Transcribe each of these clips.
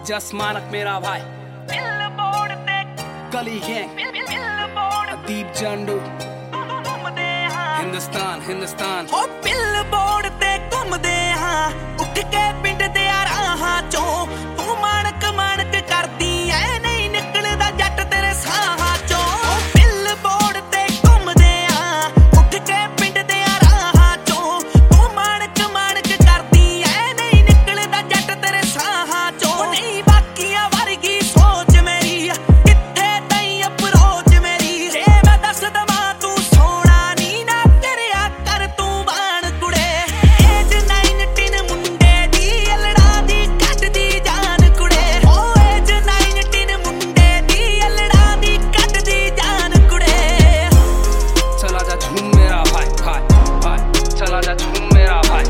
जस मानक मेरा भाई गली गैंग दीप जंडू हिंदुस्तान हिंदुस्तान ओ बिल बोर्ड ते घुमदे हां उठ के पिंड दे राहां चों तू मानक मानक करदी ऐ नहीं निकलदा जट तेरे साहां चों ओ बिल बोर्ड ते घुमदे हां उठ के पिंड दे राहां चों तू मानक मानक करदी ऐ नहीं निकलदा जट तेरे साहां चों नहीं बाकियां वर्गी सोच मेरी किथे तई अप्रोच मेरी जे मैं दस दवां तू सोना नी ना करिया कर तू बाण कुड़े एज 19 मुंडे दी अलड़ा दी कटदी जान कुड़े ओ एज 19 मुंडे दी अलड़ा दी कटदी जान कुड़े चला जा झूम मेरा भाई भाई भाई चला जा झूम मेरा भाई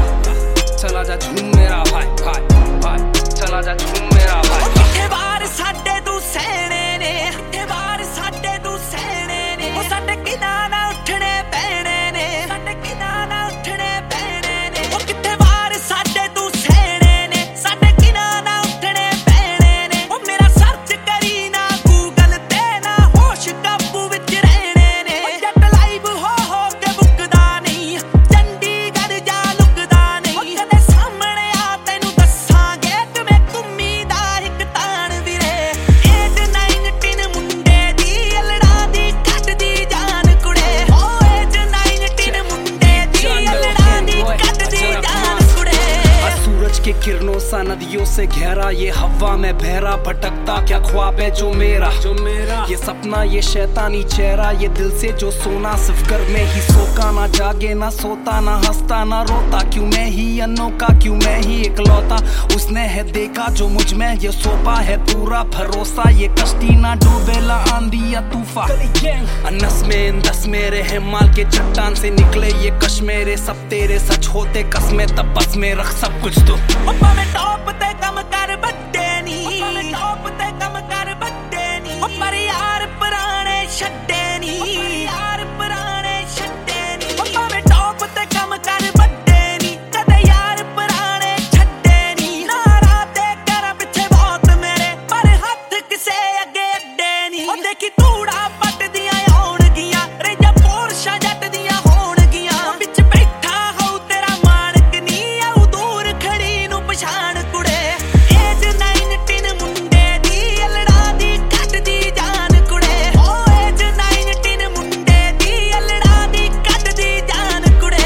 चला जा झूम मेरा भाई भाई भाई चला जा झूम मेरा भाई किथे बार साडे तू सहणे ने किथे बार साडे तू सहणे ने ओ साडे किना ना उठणे पैणे ने साडे किना ना उठणे पैणे ने ओ किथे बार साडे तू सहणे ने साडे किना ना उठणे पैणे ने ओ मेरा सर्च करी ना गूगल ते ना होश काबू विच रहणे ने ओ जट लाइव हो के बुकदा नहीं चंडीगढ़ जा लुकदा नहीं ओ कदे सामने आ तैनू दसांगे किवें घुम्मी दा इक ताण ਵੀਰੇ एज 19 ਮੁੰਡੇ ਦੀ ਅਲੜਾ ਦੀ ਕੱਟਦੀ ਜਾਨ ਕੁੜੇ ਓ एज 19 ਮੁੰਡੇ ਦੀ ਅਲੜਾ ਦੀ ਕੱਟਦੀ ਜਾਨ ਕੁੜੇ सूरज के किरणों सा नदियों से गहरा ये हवा में बहरा भटकता क्या ख्वाब है जो मेरा ये सपना ये शैतानी चेहरा ये दिल से जो सोना सिर्फ घर में ही सोका ना जागे ना सोता ना हंसता ना रोता क्यों मैं ही अनोखा क्यों मैं ही इकलौता उसने है देखा जो मुझ में ये सोपा है पूरा भरोसा ये कश्ती ना डूबे ला आंधी या तूफान नस में दस मेरे हैं माल के चट्टान से निकले ये कश मेरे सब तेरे सच होते कसमें तब बस में रख सब कुछ तो ओ भाਵੇਂ टॉप ते कम कर बड्डे नी भाਵੇਂ टॉप ते कम कर बड्डे नी ओ पर यार पुराने छड्डे नी यार पुराने छड्डे नी ओ भाਵੇਂ टॉप ते कम कर बड्डे नी कदे यार पुराने छड्डे नी नारा ते कर पिछे बहुत मेरे पर हथ किसे अगे अड्डे नी ओ देखी तूड़ा पटदियां आउणगियां रेजा पोरशा जट दियां होणगियां विच बैठा हो तेरा मानक नी आऊ दूर खड़ी ਨੂੰ ਪਛਾਣ ਕੁੜੇ एज 19 ਮੁੰਡੇ ਦੀ ਅਲੜਾ ਦੀ ਕੱਟਦੀ ਜਾਨ ਕੁੜੇ ਓ एज 19 ਮੁੰਡੇ ਦੀ ਅਲੜਾ ਦੀ ਕੱਟਦੀ ਜਾਨ ਕੁੜੇ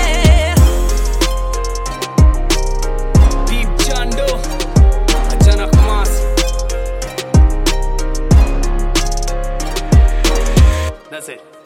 दीप जंडू जनक मास That's it